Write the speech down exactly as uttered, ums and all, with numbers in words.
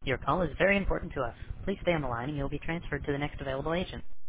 Your call is very important to us. Please stay on the line and you'll be transferred to the next available agent.